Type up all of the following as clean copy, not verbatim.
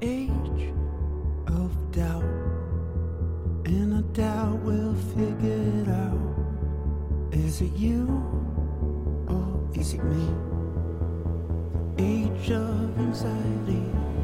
age of doubt, and I doubt we'll figure it out. Is it you or is it me? Age of anxiety.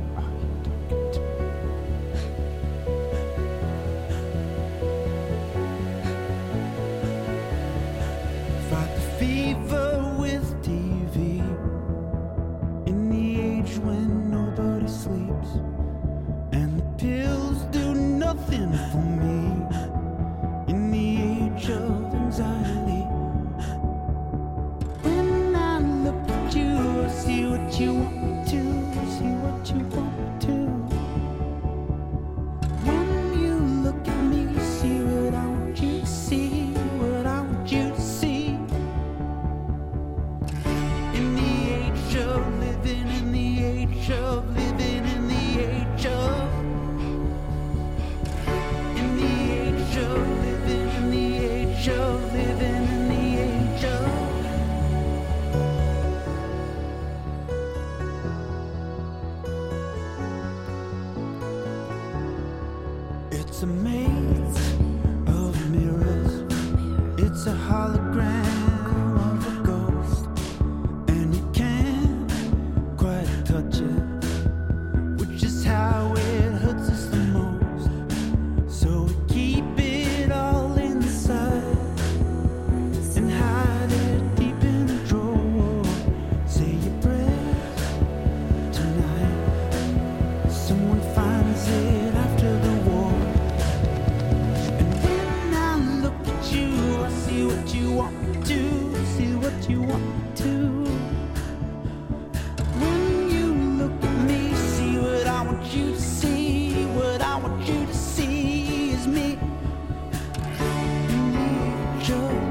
Fight the fever with TV in the age when nobody sleeps, and the pills do nothing for me in the age of anxiety. When I look at you, I see what you want to, see what you want to. When you look at me, see what I want you to see, what I want you to see. In the age of living, in the age of living, in the age of, in the age of living, in the age of living, in the age of. It's a maze of mirrors. It's a hologram of a ghost, and you can't quite touch it, which is how it hurts us the most. So we keep it all inside and hide it deep in a drawer. Say your prayers tonight. Someone finds it after the war. And when I look at you, I see what you want to, see what you want to. When you look at me, see what I want you to see, what I want you to see is me. In the age of